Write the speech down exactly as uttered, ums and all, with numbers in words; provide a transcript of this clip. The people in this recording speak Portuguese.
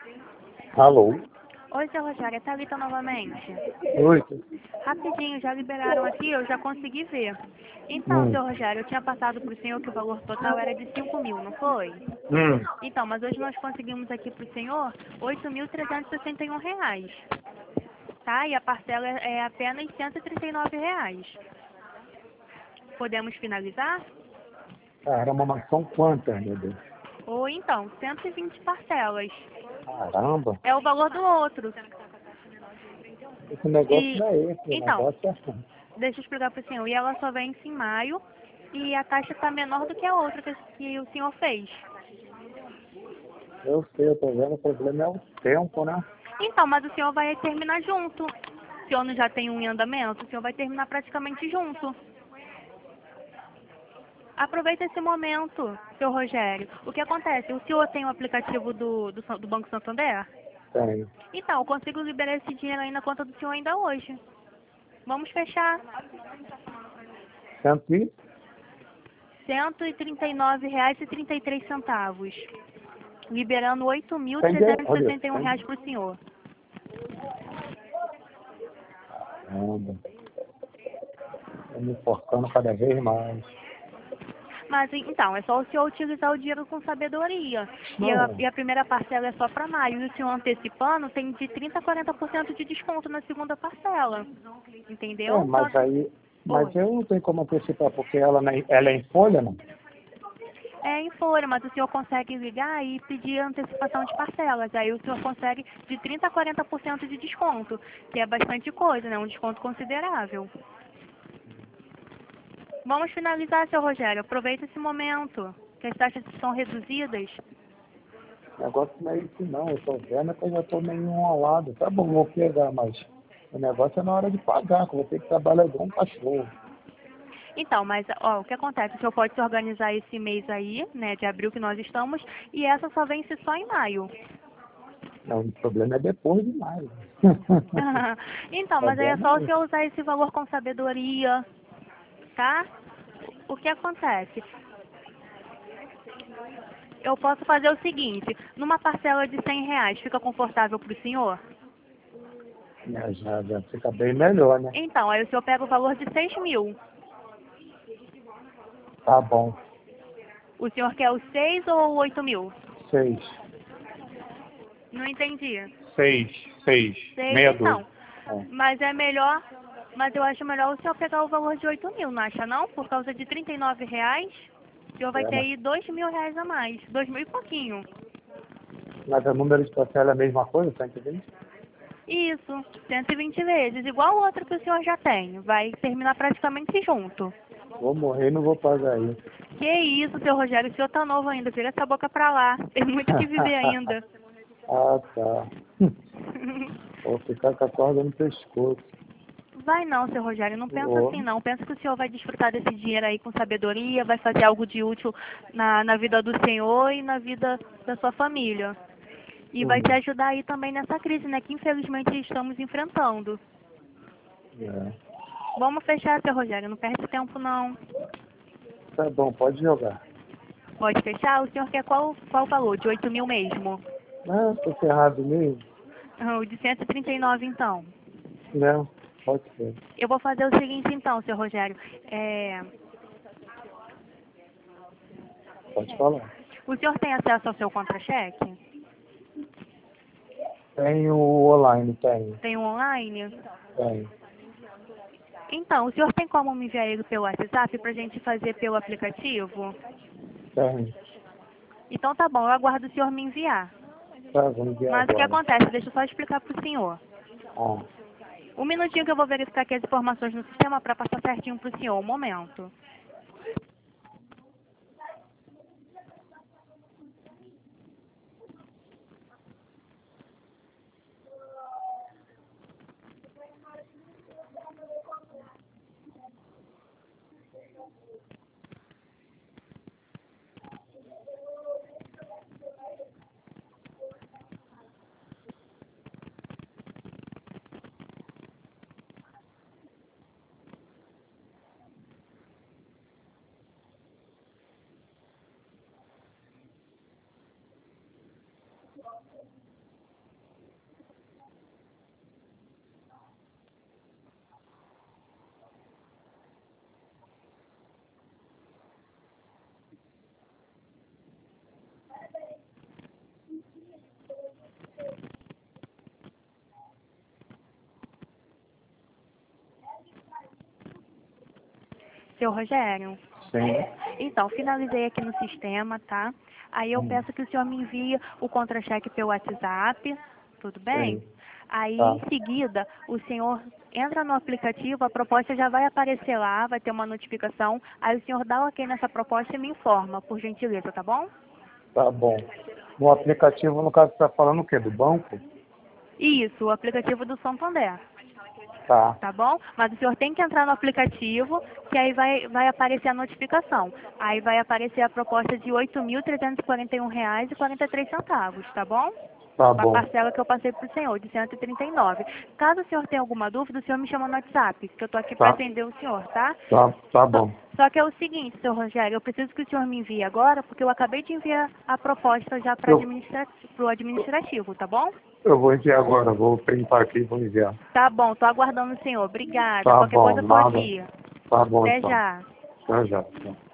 Alô? Oi, seu Rogério, é Thalita novamente. Oi. Rapidinho, já liberaram aqui, eu já consegui ver. Então, Hum. seu Rogério, eu tinha passado para o senhor que o valor total era de cinco mil, não foi? Hum. Então, mas hoje nós conseguimos aqui para o senhor oito mil trezentos e sessenta e um reais. Tá? E a parcela é é apenas cento e trinta e nove reais. Podemos finalizar? Caramba, mas são quantas, meu Deus? Ou então, cento e vinte parcelas. Caramba, É o valor do outro. esse negócio E, não é esse, o então, negócio é... deixa eu explicar para o senhor. E ela só vence em maio e a taxa está menor do que a outra que, que o senhor fez. Eu sei, eu tô vendo, o problema é o tempo, né? Então, mas o senhor vai terminar junto. O senhor não já tem um em andamento, o senhor vai terminar praticamente junto. Aproveita esse momento, seu Rogério. O que acontece? O senhor tem o aplicativo do, do, San- do Banco Santander? Tenho. Então, eu consigo liberar esse dinheiro aí na conta do senhor ainda hoje. Vamos fechar. Cento e... cento e trinta e nove reais e trinta e três centavos. Liberando oito mil Tem de... trezentos e Olha, sessenta e um tem reais de... para o senhor. Caramba. Tô me forçando cada vez mais. Mas então, é só o senhor utilizar o dinheiro com sabedoria. E a, Não, e a primeira parcela é só para maio. E o senhor antecipando tem de trinta a quarenta por cento de desconto na segunda parcela. é, Entendeu? Então, mas aí... Mas oi. eu não tenho como antecipar, porque ela, não é- ela é em folha, não? É em folha, mas o senhor consegue ligar e pedir antecipação de parcelas. Aí o senhor consegue de trinta a quarenta por cento de desconto, que é bastante coisa, né? Um desconto considerável. Vamos finalizar, seu Rogério. Aproveita esse momento, que as taxas estão reduzidas. O negócio não é isso, não. Eu tô vendo que eu já tô meio enrolado. Tá bom, vou pegar, mas o negócio é na hora de pagar, que eu vou ter que trabalhar igual um cachorro. Então, mas ó, o que acontece? O senhor pode se organizar esse mês aí, né, de abril que nós estamos, e essa só vence só em maio. Não, o problema é depois de maio. Então, Tá mas aí é vendo só o aí? senhor usar esse valor com sabedoria, tá? O que acontece? Eu posso fazer o seguinte, numa parcela de cem reais, fica confortável para o senhor? Já, já, já fica bem melhor, né? Então, aí o senhor pega o valor de seis mil. Tá bom. O senhor quer os seis ou oito mil? Seis. Não entendi. Seis. Seis. Seis, Meia dúzia. então. É. Mas é melhor, mas eu acho melhor o senhor pegar o valor de oito mil, não acha não? Por causa de trinta e nove reais, o senhor vai É, ter mas, aí dois mil reais a mais. Dois mil e pouquinho. mas o número de parcela é a mesma coisa, tá entendendo? Isso, cento e vinte vezes, igual o outro que o senhor já tem. Vai terminar praticamente junto. Vou morrer e não vou pagar isso. Que isso, seu Rogério, o senhor tá novo ainda, vira essa boca pra lá. Tem muito que viver ainda. Ah, tá. Vou ficar com a corda no pescoço. Vai não, seu Rogério, não pensa Vou. assim não. Pensa que o senhor vai desfrutar desse dinheiro aí com sabedoria, vai fazer algo de útil na, na vida do senhor e na vida da sua família. E vai te Hum, ajudar aí também nessa crise, né, que infelizmente estamos enfrentando. é. Vamos fechar, seu Rogério, não perde tempo não. Tá bom, pode jogar. Pode fechar? O senhor quer qual, qual valor? De oito mil mesmo? Ah, tô ferrado mesmo. Ah, o de cento e trinta e nove então. Não, pode ser. Eu vou fazer o seguinte então, seu Rogério. É, Pode falar. o senhor tem acesso ao seu contra-cheque? Tenho online, tenho. Tem um online? Tenho. Então, o senhor tem como me enviar ele pelo WhatsApp para a gente fazer pelo aplicativo? Tenho. Então tá bom, eu aguardo o senhor me enviar. Tá, vou enviar Mas o que agora. acontece? Deixa eu só explicar para o senhor. Ah, Um minutinho que eu vou verificar aqui as informações no sistema para passar certinho para o senhor. Um momento. Seu Rogério? Sim. Então, finalizei aqui no sistema, tá? Aí eu Hum. peço que o senhor me envie o contra-cheque pelo WhatsApp, tudo bem? Sim. Aí, Tá. em seguida, o senhor entra no aplicativo, a proposta já vai aparecer lá, vai ter uma notificação. Aí o senhor dá o ok nessa proposta e me informa, por gentileza, tá bom? Tá bom. No aplicativo, no caso, você está falando o quê? Do banco? Isso, o aplicativo do Santander. Tá. Tá bom? Mas o senhor tem que entrar no aplicativo, que aí vai, vai aparecer a notificação. Aí vai aparecer a proposta de oito mil trezentos e quarenta e um reais e quarenta e três centavos, tá bom? Tá A bom. parcela que eu passei para o senhor, de cento e trinta e nove. Caso o senhor tenha alguma dúvida, o senhor me chama no WhatsApp, que eu estou aqui para Tá. atender o senhor, tá? Tá, tá Só, bom. só que é o seguinte, senhor Rogério, eu preciso que o senhor me envie agora, porque eu acabei de enviar a proposta já para Eu, administra o administrativo, tá bom? eu vou enviar agora. Vou printar aqui e vou enviar. Tá bom, tô aguardando o senhor. Obrigada. Tá Qualquer bom. coisa pode Nada. ir. Tá bom, Até então. já. Até já.